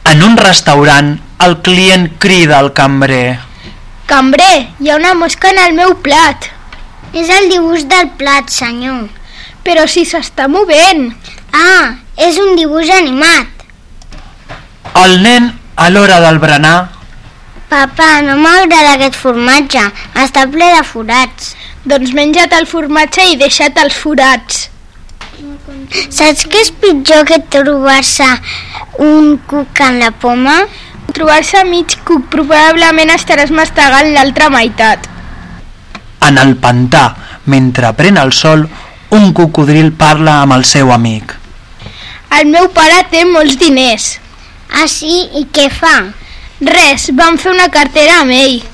En un restaurant, el client crida al cambrer. Cambrer, hi ha una mosca en el meu plat. És el dibuix del plat, senyor. Però si s'està movent. Ah, és un dibuix animat. El nen, a l'hora del berenar... Papa, no m'agrada aquest formatge. Està ple de forats. Doncs menja't el formatge i deixa't els forats. Saps què és pitjor que trobar-se un cuc en la poma? Trobar-se mig cuc, probablement estaràs mastegant l'altra meitat. En el pantà, mentre pren el sol, un cocodril parla amb el seu amic. El meu pare té molts diners. Ah, sí? I què fa? Res, vam fer una cartera amb ell.